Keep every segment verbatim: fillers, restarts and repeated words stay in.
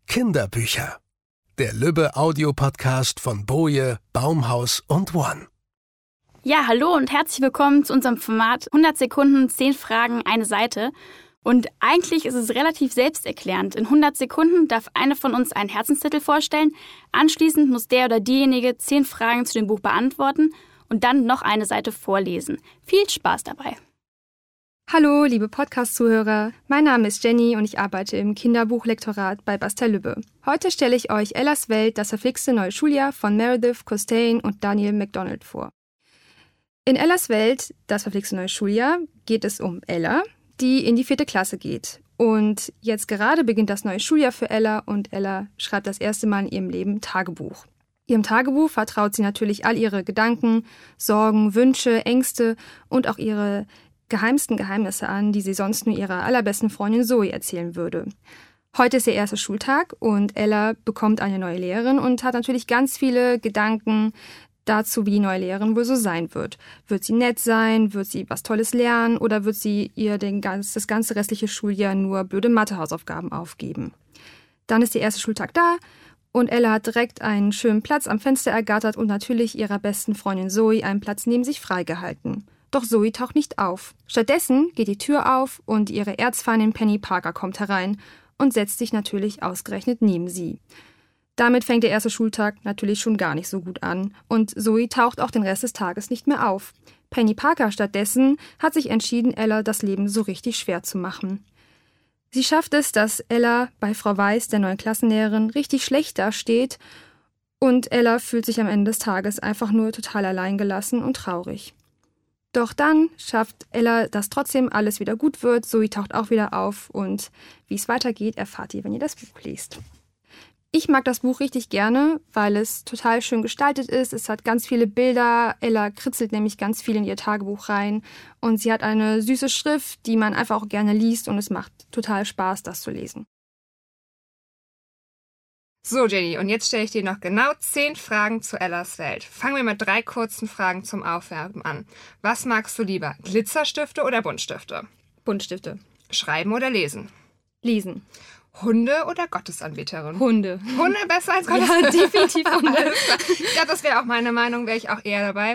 Kinderbücher. Der Lübbe-Audio-Podcast von Boje, Baumhaus und One. Ja, hallo und herzlich willkommen zu unserem Format hundert Sekunden, zehn Fragen, eine Seite. Und eigentlich ist es relativ selbsterklärend. In hundert Sekunden darf eine von uns einen Herzenstitel vorstellen. Anschließend muss der oder diejenige zehn Fragen zu dem Buch beantworten und dann noch eine Seite vorlesen. Viel Spaß dabei! Hallo, liebe Podcast-Zuhörer. Mein Name ist Jenny und ich arbeite im Kinderbuchlektorat bei Bastel Lübbe. Heute stelle ich euch Ellas Welt, das verflixte neue Schuljahr von Meredith Costain und Daniel MacDonald vor. In Ellas Welt, das verflixte neue Schuljahr, geht es um Ella, die in die vierte Klasse geht. Und jetzt gerade beginnt das neue Schuljahr für Ella und Ella schreibt das erste Mal in ihrem Leben Tagebuch. Ihrem Tagebuch vertraut sie natürlich all ihre Gedanken, Sorgen, Wünsche, Ängste und auch ihre geheimsten Geheimnisse an, die sie sonst nur ihrer allerbesten Freundin Zoe erzählen würde. Heute ist ihr erster Schultag und Ella bekommt eine neue Lehrerin und hat natürlich ganz viele Gedanken dazu, wie die neue Lehrerin wohl so sein wird. Wird sie nett sein? Wird sie was Tolles lernen? Oder wird sie ihr den ganz, das ganze restliche Schuljahr nur blöde Mathehausaufgaben aufgeben? Dann ist der erste Schultag da und Ella hat direkt einen schönen Platz am Fenster ergattert und natürlich ihrer besten Freundin Zoe einen Platz neben sich freigehalten. Doch Zoe taucht nicht auf. Stattdessen geht die Tür auf und ihre Erzfeindin Penny Parker kommt herein und setzt sich natürlich ausgerechnet neben sie. Damit fängt der erste Schultag natürlich schon gar nicht so gut an und Zoe taucht auch den Rest des Tages nicht mehr auf. Penny Parker stattdessen hat sich entschieden, Ella das Leben so richtig schwer zu machen. Sie schafft es, dass Ella bei Frau Weiß, der neuen Klassenlehrerin, richtig schlecht dasteht und Ella fühlt sich am Ende des Tages einfach nur total alleingelassen und traurig. Doch dann schafft Ella, dass trotzdem alles wieder gut wird. Zoe taucht auch wieder auf und wie es weitergeht, erfahrt ihr, wenn ihr das Buch liest. Ich mag das Buch richtig gerne, weil es total schön gestaltet ist. Es hat ganz viele Bilder. Ella kritzelt nämlich ganz viel in ihr Tagebuch rein und sie hat eine süße Schrift, die man einfach auch gerne liest und es macht total Spaß, das zu lesen. So, Jenny, und jetzt stelle ich dir noch genau zehn Fragen zu Ellas Welt. Fangen wir mit drei kurzen Fragen zum Aufwärmen an. Was magst du lieber, Glitzerstifte oder Buntstifte? Buntstifte. Schreiben oder lesen? Lesen. Hunde oder Gottesanbeterin? Hunde. Hunde besser als Gottesanbeterin? Ja, definitiv Hunde. Ja, das wäre auch meine Meinung, wäre ich auch eher dabei.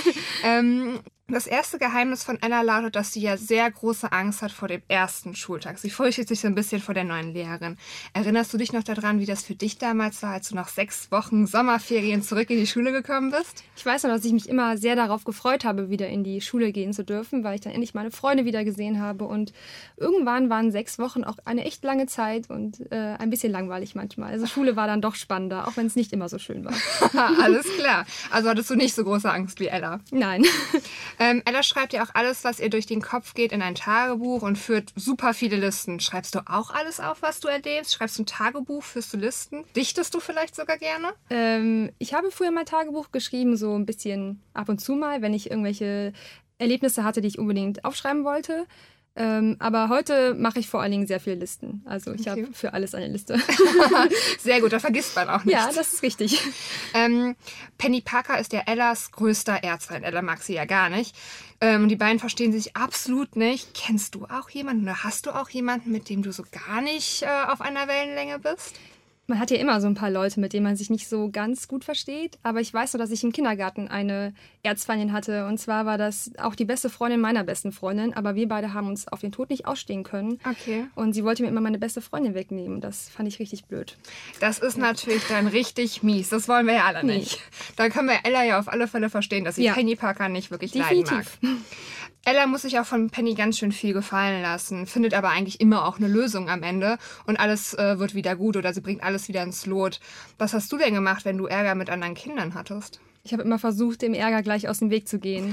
ähm, das erste Geheimnis von Ella lautet, dass sie ja sehr große Angst hat vor dem ersten Schultag. Sie fürchtet sich so ein bisschen vor der neuen Lehrerin. Erinnerst du dich noch daran, wie das für dich damals war, als du nach sechs Wochen Sommerferien zurück in die Schule gekommen bist? Ich weiß noch, dass ich mich immer sehr darauf gefreut habe, wieder in die Schule gehen zu dürfen, weil ich dann endlich meine Freunde wieder gesehen habe. Und irgendwann waren sechs Wochen auch eine echt lange Zeit und äh, ein bisschen langweilig manchmal. Also Schule war dann doch spannender, auch wenn es nicht immer so schön war. Alles klar. Also hattest du nicht so große Angst wie Ella? Nein. Ähm, Ella schreibt ja auch alles, was ihr durch den Kopf geht, in ein Tagebuch und führt super viele Listen. Schreibst du auch alles auf, was du erlebst? Schreibst du ein Tagebuch? Führst du Listen? Dichtest du vielleicht sogar gerne? Ähm, ich habe früher mal Tagebuch geschrieben, so ein bisschen ab und zu mal, wenn ich irgendwelche Erlebnisse hatte, die ich unbedingt aufschreiben wollte. Ähm, aber heute mache ich vor allen Dingen sehr viele Listen. Also ich okay. habe für alles eine Liste. Sehr gut, da vergisst man auch nichts. Ja, das ist richtig. Ähm, Penny Parker ist ja Ellas größter Erzfeind. Ella mag sie ja gar nicht. Ähm, die beiden verstehen sich absolut nicht. Kennst du auch jemanden oder hast du auch jemanden, mit dem du so gar nicht äh, auf einer Wellenlänge bist? Man hat ja immer so ein paar Leute, mit denen man sich nicht so ganz gut versteht. Aber ich weiß nur, dass ich im Kindergarten eine Erzfeindin hatte. Und zwar war das auch die beste Freundin meiner besten Freundin. Aber wir beide haben uns auf den Tod nicht ausstehen können. Okay. Und sie wollte mir immer meine beste Freundin wegnehmen. Das fand ich richtig blöd. Das ist natürlich dann richtig mies. Das wollen wir ja alle nicht. Nee. Da können wir Ella ja auf alle Fälle verstehen, dass sie ja. Penny Parker nicht wirklich Definitiv. leiden mag. Ella muss sich auch von Penny ganz schön viel gefallen lassen, findet aber eigentlich immer auch eine Lösung am Ende und alles äh, wird wieder gut oder sie bringt alles wieder ins Lot. Was hast du denn gemacht, wenn du Ärger mit anderen Kindern hattest? Ich habe immer versucht, dem Ärger gleich aus dem Weg zu gehen.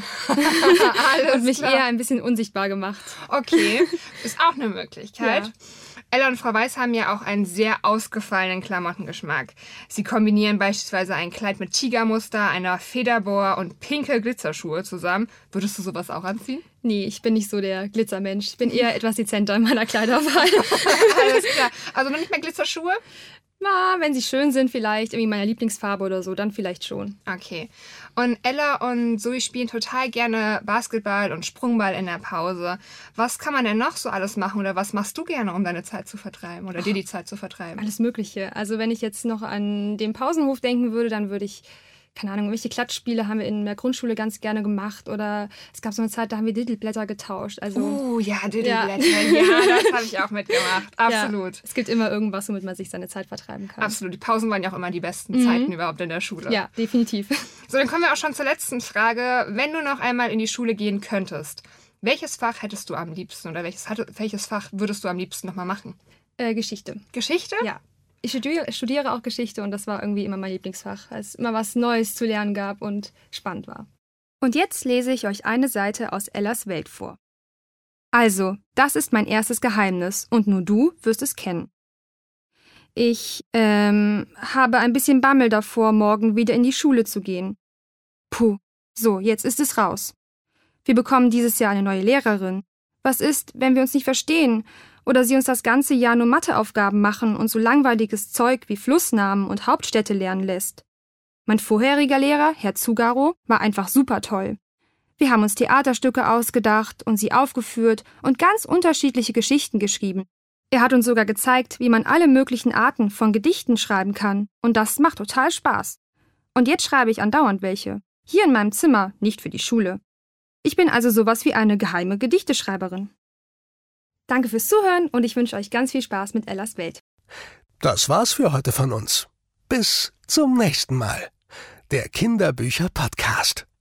Alles und mich klar. eher ein bisschen unsichtbar gemacht. Okay, ist auch eine Möglichkeit. Ja. Ella und Frau Weiß haben ja auch einen sehr ausgefallenen Klamottengeschmack. Sie kombinieren beispielsweise ein Kleid mit Tigermuster, einer Federboa und pinke Glitzerschuhe zusammen. Würdest du sowas auch anziehen? Nee, ich bin nicht so der Glitzermensch. Ich bin eher etwas dezenter in meiner Kleiderwahl. Alles klar. Also noch nicht mehr Glitzerschuhe? Na, wenn sie schön sind vielleicht, irgendwie meiner Lieblingsfarbe oder so, dann vielleicht schon. Okay. Und Ella und Zoe spielen total gerne Basketball und Sprungball in der Pause. Was kann man denn noch so alles machen oder was machst du gerne, um deine Zeit zu vertreiben oder dir die Zeit zu vertreiben? Alles Mögliche. Also wenn ich jetzt noch an den Pausenhof denken würde, dann würde ich, keine Ahnung, welche Klatschspiele haben wir in der Grundschule ganz gerne gemacht oder es gab so eine Zeit, da haben wir Diddleblätter getauscht. Also, oh ja, Diddleblätter, ja, ja das habe ich auch mitgemacht. Absolut. Ja, es gibt immer irgendwas, womit man sich seine Zeit vertreiben kann. Absolut, die Pausen waren ja auch immer die besten mhm. Zeiten überhaupt in der Schule. Ja, definitiv. So, dann kommen wir auch schon zur letzten Frage. Wenn du noch einmal in die Schule gehen könntest, welches Fach hättest du am liebsten oder welches, welches Fach würdest du am liebsten nochmal machen? Äh, Geschichte. Geschichte? Ja. Ich studiere, studiere auch Geschichte und das war irgendwie immer mein Lieblingsfach, weil es immer was Neues zu lernen gab und spannend war. Und jetzt lese ich euch eine Seite aus Ellas Welt vor. Also, das ist mein erstes Geheimnis und nur du wirst es kennen. Ich, ähm, habe ein bisschen Bammel davor, morgen wieder in die Schule zu gehen. Puh, so, jetzt ist es raus. Wir bekommen dieses Jahr eine neue Lehrerin. Was ist, wenn wir uns nicht verstehen? Oder sie uns das ganze Jahr nur Matheaufgaben machen und so langweiliges Zeug wie Flussnamen und Hauptstädte lernen lässt. Mein vorheriger Lehrer, Herr Zugaro, war einfach super toll. Wir haben uns Theaterstücke ausgedacht und sie aufgeführt und ganz unterschiedliche Geschichten geschrieben. Er hat uns sogar gezeigt, wie man alle möglichen Arten von Gedichten schreiben kann und das macht total Spaß. Und jetzt schreibe ich andauernd welche. Hier in meinem Zimmer, nicht für die Schule. Ich bin also sowas wie eine geheime Gedichteschreiberin. Danke fürs Zuhören und ich wünsche euch ganz viel Spaß mit Ellas Welt. Das war's für heute von uns. Bis zum nächsten Mal. Der Kinderbücher-Podcast.